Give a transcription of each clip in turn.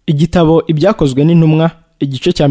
Igitabo Ibyakozwe n'Intumwa, igice cya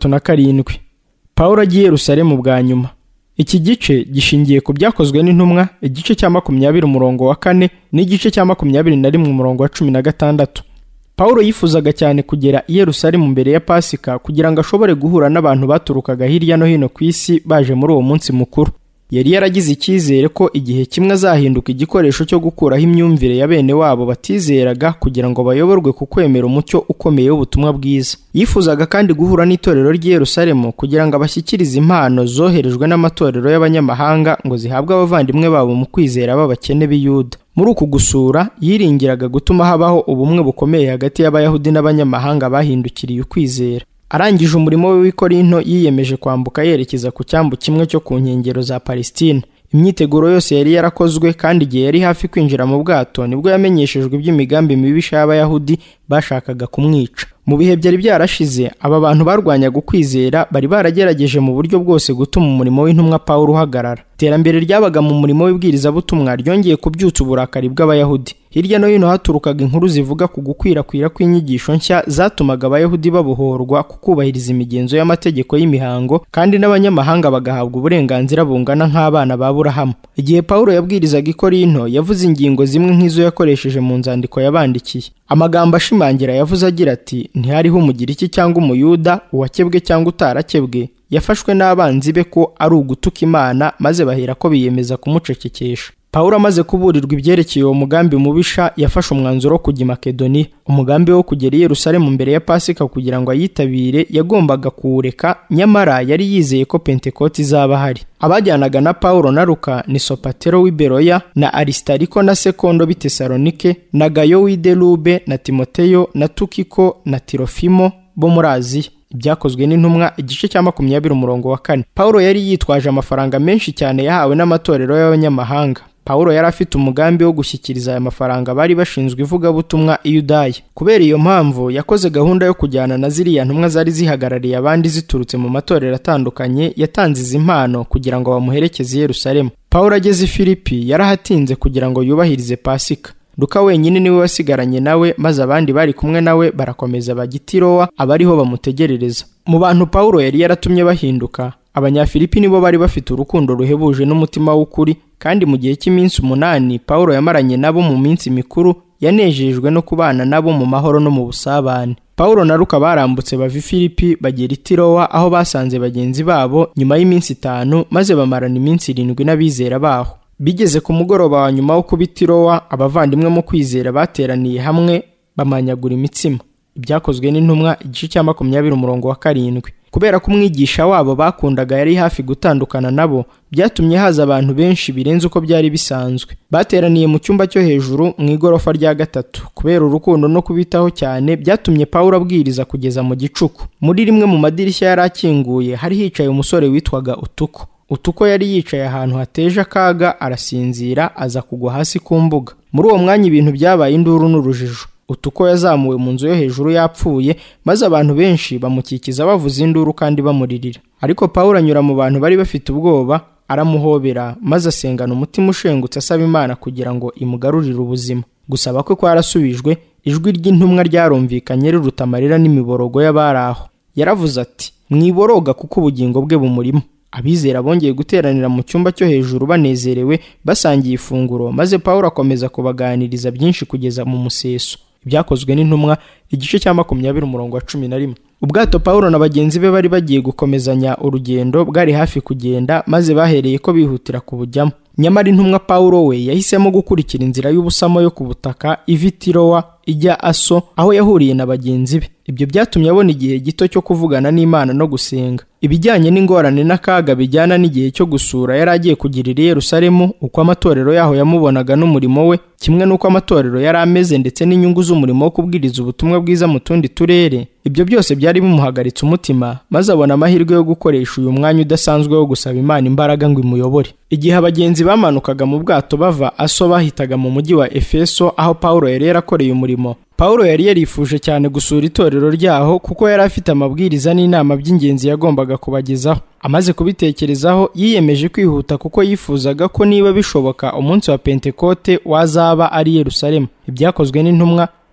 37. Pawulo agiye i Yerusalemu bwa nyuma. Iki gice gishingiye ku Byakozwe n'Intumwa, igice cya 20 umurongo wa 4 n'igice cya 21 umurongo wa 16. Pawulo yifuzaga cyane kugera i Yerusalemu mbere ya Pasika kugira ngo ashobore guhura n'abantu baturukaga hirya no hino ku isi baje muri uwo munsi mukuru. Yari yaragize icyizere ko igihe kimwe azahinduka igikoresho cyo gukuraho imyumvire ya bene wabo batizeraga kugira ngo bayoborwe ku kwemera umucyo ukomeye w'ubutumwa bwiza. Yifuzaga kandi guhura n'itorero ry'i Yerusalemu kugira ngo abashyikirize impano zoherejwe n'amatorero y'abanyamahanga ngo zihabwe abavandimwe babo mu kwizera b'abakene b'i Yuda. Muri uku gusura yiringiraga gutuma habaho ubumwe bukomeye hagati y'Abayahudi n'abanyamahanga bahindukiriye ukwizera. Arangije umurimo we w'i Korinto yiyemeje kwambuka yerekeza ku cyambu kimwe cyo ku nkengero za Palestina. Imyiteguro yose yari yarakozwe kandi igihe yari hafi kwinjira mu bwato nibwo yamenyeshejwe iby'imigambi mibisha y'Abayahudi bashakaga kumwica. Mu bihe byari byarashize aba bantu barwanyaga ukwizera bari baragerageje mu buryo bwose gutuma umurimo w'intumwa Pawulo uhagarara. Iterambere ryabaga mu murimo w'ibwirizabutumwa ryongeye kubyutsa uburakari bw'Abayahudi. Hirya no hino haturukaga inkuru zivuga ku gukwirakwira kw'inyigisho nshya zatumaga Abayahudi babohorwa ku kubahiriza imigenzo y'amategeko y'imihango kandi n'abanyamahanga bagahabwa uburenganzira bungana nk'abana ba Aburahamu. Igihe Pawulo yabwirizaga i Korinto yavuze ingingo zimwe nk'izo yakoresheje mu nzandiko yabandikiye. Amagambo ashimangira yavuze agira ati: ntihariho umugiriki cyangwa umuyuda, uwakebwe cyangwa utarakebwe, yafashwe n'abanzi be ko ari ugutuka Imana, maze bahera ko biyemeza kumucecekesha. Pawulo amaze kuburirwa ibyerekeye uwo mugambi mubisha yafashe umwanzuro wo kujya i Makedoniya. Umugambi wo kugera i Yerusalemu mbere ya Pasika kugira ngo ayitabire yagombaga kuwureka, nyamara yari yizeye ko Pentekote izaba hari. Abajyanaga na Pawulo na Luka ni Sopatero w'i Beroya na Aristariko na Sekondo b'i Tesalonike na Gayo w'i Derube na Timoteyo na Tukiko na Tirofimo bo muri Aziya. Ibyakozwe n'Intumwa, igice cya 20 umurongo wa 4. Pawulo yari yitwaje amafaranga menshi cyane yahawe n'amatorero y'abanyamahanga. Pawulo yari afite umugambi wo gushyikiriza aya mafaranga bari bashinzwe ivugabutumwa i Yudaya. Kubera iyo mpamvu yakoze gahunda yo kujyana na ziriya ntumwa zari zihagarariye abandi ziturutse mu matorero atandukanye, yatanze izi mpano kugira ngo bamuherekeze i Yerusalemu. Pawulo ageze i Filipi yarahatinze kugira ngo yubahirize Pasika. Luka wenyine niwe wasigaranye nawe, maze abandi bari kumwe nawe barakomeza bajya i Tirowa, abariho bamutegerereza. Mu bantu Pawulo yari yaratumye bahinduka, Abanyafilipi nibo bari bafite urukundo ruhebuje n'umutima w'ukuri, kandi mu gihe cy'iminsi 8 Pawulo yamaranye nabo mu minsi mikuru, yanejejwe no kubana nabo mu mahoro no mu busabane. Pawulo na Luka barambutse bava i Filipi bagera i Tirowa, aho basanze bagenzi babo nyuma y'iminsi 5, maze bamarana iminsi 7 n'abizera baho. Bigeze ku mugoroba wa nyuma wo kuba i Tirowa, abavandimwe mu kwizera bateraniye hamwe bamanyagura imitsima. Ibyakozwe n'Intumwa, igice cya 20 umurongo wa 7. Kubera ko umwigisha wabo bakundaga yari hafi gutandukana nabo, byatumye haza abantu benshi birenze uko byari bisanzwe. Bateraniye mu cyumba cyo hejuru mu igorofa rya 3. Kubera urukundo no kubitaho cyane, byatumye Pawulo abwiriza kugeza mu gicuku. Muri rimwe mu madirishya yari akinguye hari hicaye umusore witwaga Utuko. Utuko yari yicaye ahantu hateje akaga, arasinzira, aza kugwa hasi ku mbuga. Muri uwo mwanya ibintu byabaye induru n'urujijo. Utuko yazamuwe mu nzu yo hejuru yapfuye, maze abantu benshi bamukikiza bavuza induru kandi bamuririra. Ariko Pawulo anyura mu bantu bari bafite ubwoba, aramuhobera, maze asengana umutima ushengutse asaba Imana kugira ngo imugarurire ubuzima. Gusaba kwe kwarasubijwe, ijwi ry'intumwa ryarumvikanye riruta amarira n'imiborogo y'abari aho. Yaravuze ati: mwiboroga kuko ubugingo bwe bumurimo. Abizera bongeye guteranira mu cyumba cyo hejuru banezerewe, basangiye ifunguro, maze Pawulo akomeza kubaganiriza byinshi kugeza mu museso. Ibyakozwe n'Intumwa, igice cya 20 umurongo wa 11. Ubwato Pawulo na bagenzi be bari bagiye gukomezanya urugendo bwari hafi kugenda, maze bahereye ko bihutira kubujyamo. Nyamara intumwa Pawulo we yahisemo gukurikira inzira y'ubusamo yo ku butaka iva i Tirowa ijya Aso, aho yahuriye na bagenzi be. Ibyo byatumye abona igihe gito cyo kuvugana n'Imana no gusenga. Ibijyanye n'ingorane n'akaga bijyana n'igihe cyo gusura yari agiye kugirira i Yerusalemu, uko amatorero yaho yamubonaga n'umurimo we, kimwe n'uko amatorero yari ameze ndetse n'inyungu z'umurimo wo kubwiriza ubutumwa bwiza mu tundi turere, ibyo byose byari bimuhagaritse umutima, maze abona amahirwe yo gukoresha uyu mwanya udasanzwe wo gusaba Imana imbaraga ngo imuyobore. Igihe abagenzi bamanukaga mu bwato bava Aso bahitaga mu mujyi wa Efeso, aho Pawulo yari yarakoreye umurimo. Pawulo yari yarifuje cyane gusura itorero ryaho kuko yari afite amabwiriza n'inama by'ingenzi yagombaga kubagezaho. Amaze kubitekerezaho yiyemeje kwihuta kuko yifuzaga ko niba bishoboka umunsi wa Pentekote wazaba ari Yerusalemu. Ibyakozwe n'Intumwa,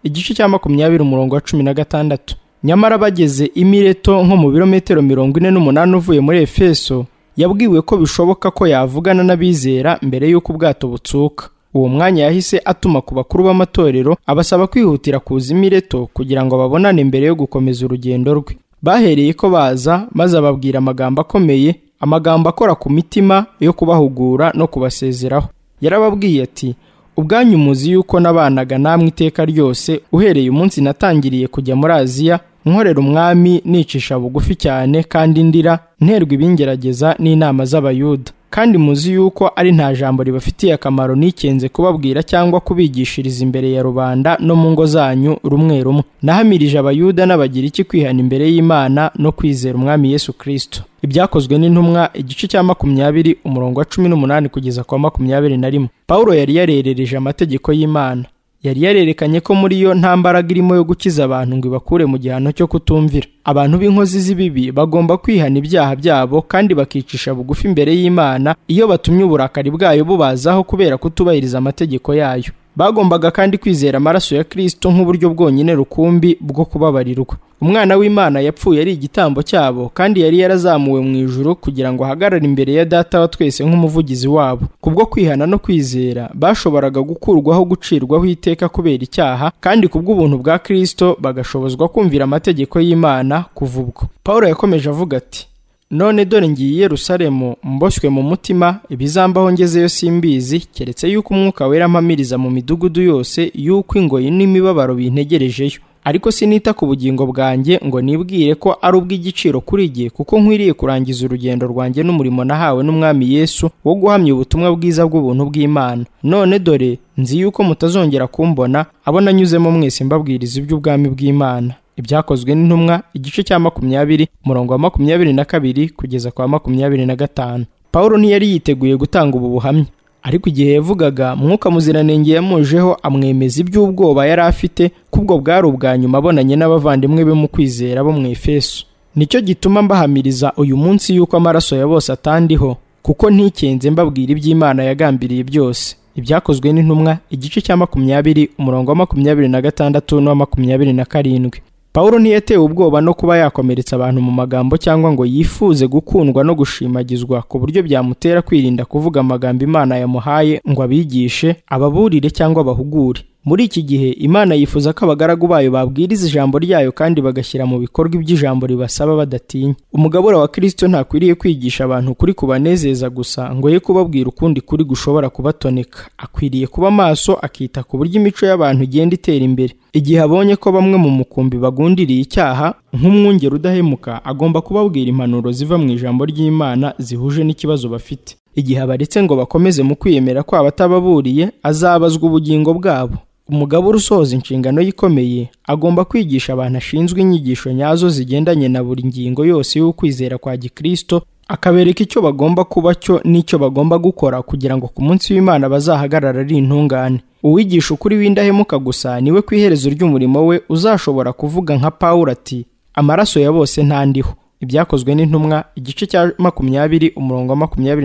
igice cya 20 umurongo wa 16. Nyamara bageze i Mileto nko mu birometero 48 uvuye muri Efeso, yabwiwe ko bishoboka ko yavugana n'abizera mbere y'uko ubwato butsuka. Uwo mwanya yahise atuma ku bakuru b'amatorero abasaba kwihutira kuza i Mileto kugira ngo babonane mbere yo gukomeza urugendo rwe. Bahereye ko baza maze ababwira amagambo akomeye, amagambo akora ku mitima yo kubahugura no kubasezeraho. Yarababwiye ati, ubwanyu muzi yuko nabanaga namwe iteka ryose uhereye umunsi natangiriye kujya muri Aziya, nkorera umwami nicisha bugufi cyane kandi ndira, nterwa ibingerageza n'inama z'Abayuda. Kandi muzi yuko ari nta jambo ribafitiye akamaro nikenze kubabwira cyangwa kubigishiriza imbere ya rubanda no mu ngo zanyu rumwe rumwe. Nahamirije Abayuda n'Abagiriki kwihana imbere y'Imana no kwizera Umwami Yesu Kristo. Ibyakozwe n'Intumwa igice cya 20 umurongo wa 18 kugeza kwa 21. Paulo yari yarerereje amategeko y'Imana. Yari yarerekanye ko muri yo nta mbaraga irimo yo gukiza abantu ngo ibakure mu gihano cyo kutumvira. Abantu b'inkozi z'ibibi bagomba kwihana ibyaha byabo kandi bakicisha bugufi imbere y'Imana iyo batumye uburakari bwayo bubazaho kubera kutubahiriza amategeko yayo. Bagombaga kandi kwizera amaraso ya Kristo nk'uburyo bwonyine rukumbi bwo kubabarirwa. Umwana w'Imana yapfuye ari igitambo cyabo kandi yari yarazamuwe mu ijuru kugira ngo ahagarare imbere ya Data wa twese nk'umuvugizi wabo. Kubwo kwihana no kwizera bashoboraga gukurwaho gucirwaho iteka kubera icyaha, kandi kubw'ubuntu bwa Kristo bagashobozwa kumvira amategeko y'Imana kuva ubwo. Paulo yakomeje avuga ati, none dore ngiye i Yerusalemu mboshywe mu mutima, ibizambaho ngezeyo simbizi, keretse yuko Umwuka Wera ampamiriza mu midugudu yose yuko ingoyi n'imibabaro bintegerejeyo. Ariko sinita ku bugingo bwanjye ngo nibwire ko ari ubw'igiciro kuri jye, kuko nkwiriye kurangiza urugendo rwanjye n'umurimo nahawe n'Umwami Yesu wo guhamya ubutumwa bwiza bw'ubuntu bw'Imana. None dore nzi yuko mutazongera kumbona abo nanyuzemo mwese mbabwiriza iby'ubwami bw'Imana. Ibyakozwe n'Intumwa igice cya 20 umurongo wa 22 kugeza kwa 25. Paulo ntiyari yiteguye gutanga ubu buhamya, ariko igihe yavugaga Mwuka Muziranenge yamujeho amwemeza iby'ubwoba yari afite, kubwo bwari ubwa nyuma abonanye n'abavandimwe be mu kwizera bo mu Efeso. Nicyo gituma mbahamiriza uyu munsi yuko amaraso ya bose atandiho, kuko ntikenze mbabwira iby'Imana yagambiriye byose. Ibyakozwe n'Intumwa igice cya 20 umurongo wa 26 n'uwa 27. Paulo ntiyatewe ubwoba no kuba yakomeretsa abantu mu magambo cyangwa ngo yifuze gukundwa no gushimagizwa ku buryo byamutera kwirinda kuvuga amagambo Imana yamuhaye ngo abigishe, ababurire cyangwa abahugure. Muri iki gihe Imana yifuza ko abagaragu bayo babwiriza ijambo ryayo kandi bagashyira mu bikorwa iby'ijambo ribasaba badatinya. Umugabura wa Kristo ntakwiriye kwigisha abantu kuri kubanezeza gusa ngo ye kubabwira ukundi kuri gushobora kubatoneka. Akwiriye kuba maso akita ku buryo imico y'abantu igenda itera imbere. Igihe abonye ko bamwe mu mukumbi bagundiriye icyaha, nk'umwungeri udahemuka agomba kubabwira impanuro ziva mu ijambo ry'Imana zihuje n'ikibazo bafite. Igihe abaretse ngo bakomeze mu kwiyemera kwabo atababuriye, azabazwa ubugingo bwabo. Umugabura usohoza inshingano yikomeye agomba kwigisha abantu ashinzwe inyigisho nyazo zigendanye na buri ngingo yose y'ukwizera kwa Gikristo, akabereka icyo bagomba kuba cyo n'icyo bagomba gukora kugira ngo ku munsi w'Imana bazahagarara ari intungane. Uwigisha ukuri w'indahemuka gusa niwe ku iherezo ry'umurimo we uzashobora kuvuga nka Paulo ati, amaraso ya bose ntandiho. Ibyakozwe n'Intumwa igice cya 20 umurongo wa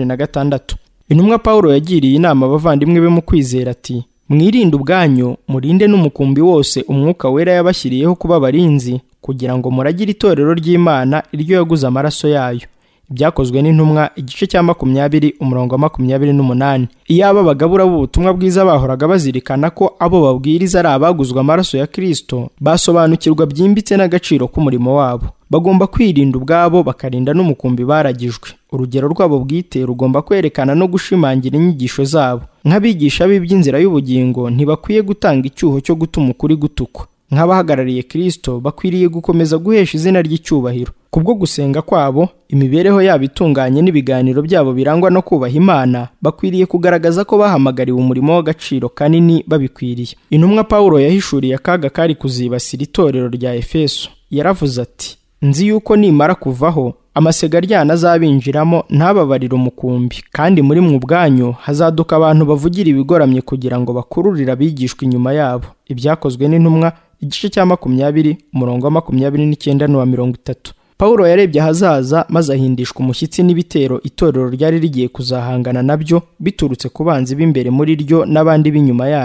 26. Intumwa Paulo yagiriye inama abavandimwe be mu kwizera ati, mwirinde ubwanyu, murinde n'umukumbi wose Umwuka Wera yabashyiriyeho kuba abarinzi, kugira ngo muragire itorero ry'Imana iryo yaguze amaraso yayo. Ibyakozwe n'Intumwa igice cya 20 umurongo wa 28. Iyaba abagabura b'ubutumwa bwiza bahoraga bazirikana ko abo babwiriza ari abaguzwe amaraso ya Kristo, basobanukirwa byimbitse n'agaciro k'umurimo wabo. Bagomba kwirinda ubwabo bakarinda n'umukumbi baragijwe. Urugero rwabo bwite rugomba kwerekana no gushimangira inyigisho zabo. Nk'abigisha b'iby'inzira y'ubugingo ntibakwiye gutanga icyuho cyo gutuma ukuri gutukwa. Nk'abahagarariye Kristo bakwiriye gukomeza guhesha izina ry'icyubahiro. Kubwo gusenga kwabo, imibereho yabo itunganye n'ibiganiro byabo birangwa no kubaha Imana, bakwiriye kugaragaza ko bahamagariwe umurimo w'agaciro kanini babikwiriye. Intumwa Paulo yahishuriye akaga kari kuzibasira itorero rya Efeso. Yaravuze ati, nzi yuko nimara kuvaho amasega aryana azabinjiramo ntababarire umukumbi, kandi muri mwe ubwanyu hazaduka abantu bavugira ibigoramye kugira ngo bakururire abigishwa inyuma yabo. Ibyakozwe n'Intumwa igice cya 20 umurongo wa 29 n'uwa 30. Paulo yarebye ahazaza maze ahindishwa umushyitsi n'ibitero itorero ryari rigiye kuzahangana nabyo biturutse ku banzi b'imbere muri ryo n'abandi b'inyuma yaryo.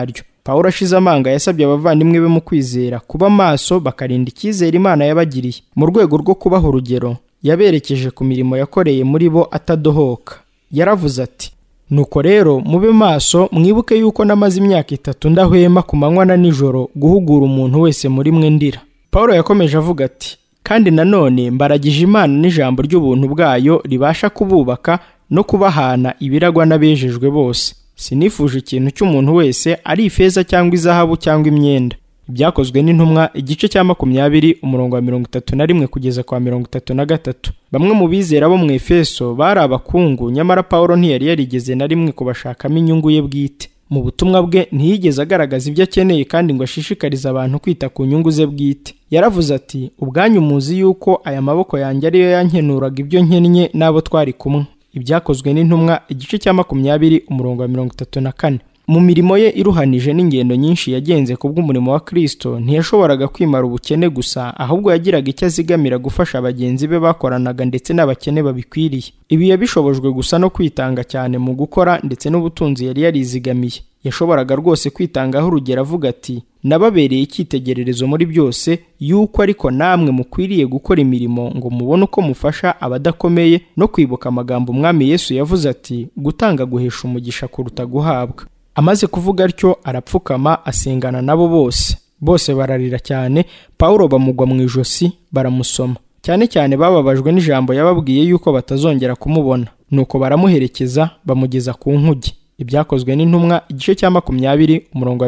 Pawulo ashize amanga yasabye abavandimwe be mu kwizera kuba maso bakarinda icyizere Imana yabagiriye. Mu rwego rwo kubaha urugero, yaberekeje ku mirimo yakoreye muri bo atadohoka. Yaravuze ati, nuko rero mube maso, mwibuke yuko namaze imyaka 3 ndahwema ku manywa na nijoro guhugura umuntu wese muri mwe ndira. Pawulo yakomeje avuga ati, kandi nanone mbaragije Imana n'ijambo ry'ubuntu bwayo ribasha kububaka no kubahana ibiragwa n'abejejwe bose. Sinifuje ikintu cy'umuntu wese, ari ifeza cyangwa izahabu cyangwa imyenda. Ibyakozwe n'intumwa igice cya 20 umurongo wa 31 kugeza kwa 33. Bamwe mu bizera bo mu Efeso bari abakungu, nyamara Pawulo ntiyari yarigeze na rimwe kubashakamo inyungu ye bwite. Mu butumwa bwe ntiyigeze agaragaza ibyo akeneye kandi ngo ashishikarize abantu kwita ku nyungu ze bwite. Yaravuze ati, ubwanyu muzi yuko aya maboko yanjye ariyo yankenuraga ibyo nkennye n'abo twari kumwe. Ibyakozwe n'intumwa igice cya 20 umurongo wa 34. Mu mirimo ye iruhanije n'ingendo nyinshi yagenze kubw'umurimo wa Kristo, ntiyashoboraga kwimara ubukene gusa, ahubwo yagiraga icyo azigamira gufasha abagenzi be bakoranaga ndetse n'abakene babikwiriye. Ibi yabishobojwe gusa no kwitanga cyane mu gukora ndetse n'ubutunzi yari yarizigamiye. Yashoboraga rwose kwitangaho urugero avuga ati, nababereye icyitegererezo muri byose, yuko ariko namwe mukwiriye gukora imirimo ngo mubone uko mufasha abadakomeye, no kwibuka amagambo Umwami Yesu yavuze ati, gutanga guhesha umugisha kuruta guhabwa. Amaze kuvuga atyo arapfukama asengana nabo bose. Bose bararira cyane, Pawulo bamugwa mu ijosi baramusoma. Cyane cyane bababajwe n'ijambo yababwiye yuko batazongera kumubona. Nuko baramuherekeza bamugeza ku nkuge. Ibyakozwe n'intumwa igice cya 20 umurongo wa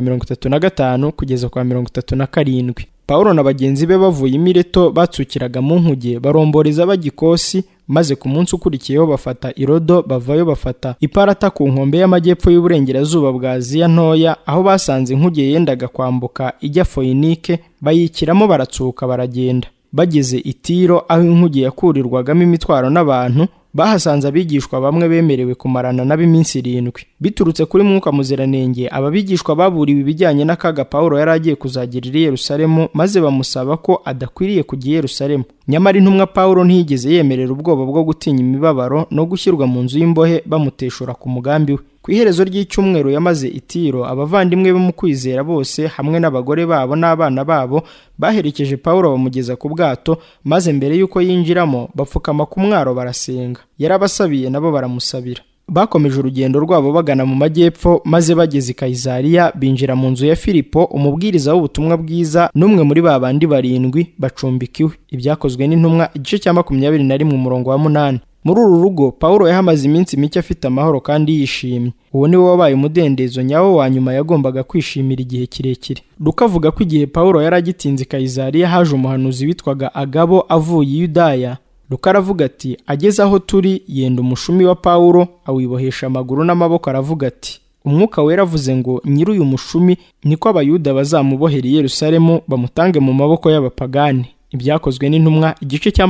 35 kugeza kwa 37. Pawulo na bagenzi be bavuye i Mileto batsukiraga mu nkuge baromboreza bagikosi, maze ku munsi ukurikiyeho bafata Irodo, bavayo bafata Iparata ku nkombe y'amajyepfo y'uburengerazuba bwa Aziya ntoya, aho basanze inkuge yendaga kwambuka ijya Foinike, bayikiramo baratsuka baragenda. Bageze i Tiro, aho inkuge yakurirwagamo imitwaro n'abantu, bahasanze abigishwa bamwe bemerewe kumarana nabo iminsi 7. Biturutse kuri Mwuka Muziranenge, aba bigishwa baburiwe ibijyanye n'akaga Pawulo yari agiye kuzagirira i Yerusalemu, maze bamusaba ko adakwiriye kujya i Yerusalemu. Nyamara intumwa Pawulo ntiyigeze yemerera ubwoba bwo gutinya imibabaro no gushyirwa mu nzu y'imbohe bamuteshura ku mugambi we. Ku iherezo ry'icyumweru yamaze i Tiro, abavandimwe be mu kwizera bose hamwe n'abagore babo n'abana babo baherekeje Pawulo bamugeza ku bwato, maze mbere y'uko yinjiramo bapfukama ku mwaro barasenga. Yarabasabiye nabo baramusabira. Bakomeje urugendo rwabo bagana mu majyepfo, maze bageze i Kayizariya binjira mu nzu ya Filipo, umubwiriza w'ubutumwa bwiza, n'umwe muri babandi 7 bacumbikiwe. Ibyakozwe n'intumwa igice cya 21 umurongo wa 8. Muri uru rugo Pawulo yahamaze iminsi mike afite amahoro kandi yishimye. Uwo ni we wabaye umudendezo nyawo wa nyuma yagombaga kwishimira igihe kirekire. Luka avuga ko igihe Pawulo yari agitinze i Kayizariya haje umuhanuzi witwaga Agabo avuye i Yudaya. Luka aravuga ati, ageze aho turi yenda umushumi wa Pawulo awibohesha amaguru n'amaboko, aravuga ati, Umwuka wera avuze ngo nyiri uyu mushumi niko abayuda bazamubohera i Yerusalemu bamutange mu maboko y'abapagani. Ibyakozwe n'intumwa igice cya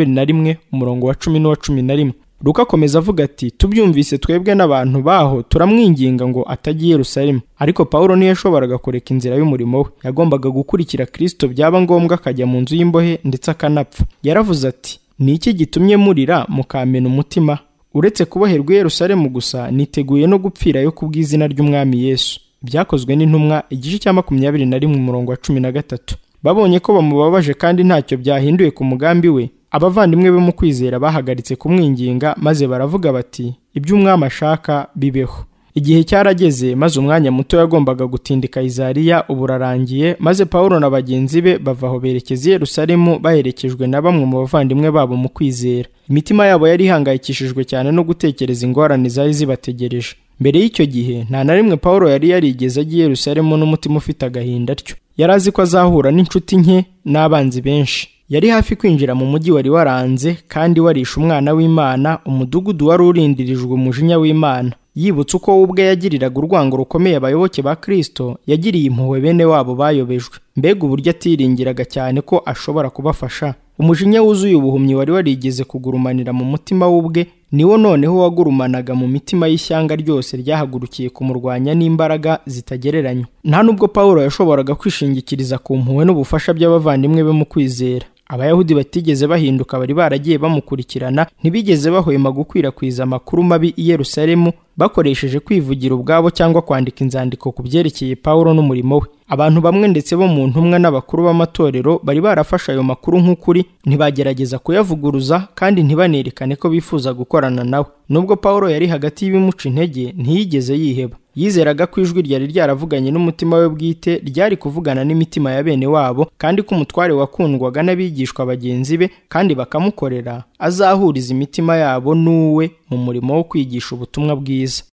21 umurongo wa 10 n'uwa 11. Luka akomeza avuga ati, tubyumvise twebwe n'abantu baho turamwinginga ngo atajya i Yerusalemu. Ariko Pawulo ntiyashoboraga kureka inzira y'umurimo we. Yagombaga gukurikira Kristo, byaba ngombwa akajya mu nzu y'imbohe ndetse akanapfa. Yaravuze ati, ni iki gitumye murira mukamena umutima? Uretse kuboherwa i Yerusalemu gusa, niteguye no gupfirayo kubw'izina ry'Umwami Yesu. Ibyakozwe n'intumwa igice cya 21 umurongo wa 13. Babonye ko bamubabaje kandi ntacyo byahinduye ku mugambi we, abavandimwe be mu kwizera bahagaritse kumwinginga, maze baravuga bati, iby'Umwami ashaka bibeho. Igihe cyarageze, maze umwanya muto yagombaga gutinda i Kayizariya uburarangiye, maze Pawulo na bagenzi be bavaho berekeza i Yerusalemu baherekejwe na bamwe mu bavandimwe babo mu kwizera. Imitima yabo yari ihangayikishijwe cyane no gutekereza ingorane zari zibategereje. Mbere y'icyo gihe nta na rimwe Pawulo yari yarigeze ajya i Yerusalemu n'umutima ufite agahinda atyo. Yari azi ko azahura n'inshuti nke n'abanzi benshi. Yari hafi kwinjira mu mujyi wari waranze kandi warisha umwana w'Imana, umudugudu wari urindirijwe umujinya w'Imana. Yibutse uko ubwe yagiriraga urwango rukomeye abayoboke ba Kristo, yagiriye impuhwe bene wabo bayobejwe. Mbega uburyo atiringiraga cyane ko ashobora kubafasha. Umujinya wuzuye ubuhumyi wari warigeze kugurumanira mu mutima w'ubwe, niwo noneho wagurumanaga mu mitima y'ishyanga ryose ryahagurukiye kumurwanya n'imbaraga zitagereranywa. Nta nubwo Pawulo yashoboraga kwishingikiriza ku mpuhwe n'ubufasha by'abavandimwe be mu kwizera. Abayahudi batigeze bahinduka bari baragiye bamukurikirana, ntibigeze bahwema gukwirakwiza amakuru mabi i Yerusalemu bakoresheje kwivugira ubwabo cyangwa kwandika inzandiko ku byerekeye Pawulo n'umurimo we. Abantu bamwe ndetse bo mu ntumwa n'abakuru b'amatorero bari barafashe ayo makuru nk'ukuri, ntibagerageza kuyavuguruza kandi ntibanerekane ko bifuza gukorana nawe. Nubwo Pawulo yari hagati y'ibimuca intege, ntiyigeze yiheba. Yizeraga ko ijwi ryari ryaravuganye n'umutima we bwite ryari kuvugana n'imitima ya bene wabo, kandi ko umutware wakundwaga n'abigishwa bagenzi be kandi bakamukorera azahuriza imitima yabo n'uwe mu murimo wo kwigisha ubutumwa bwiza.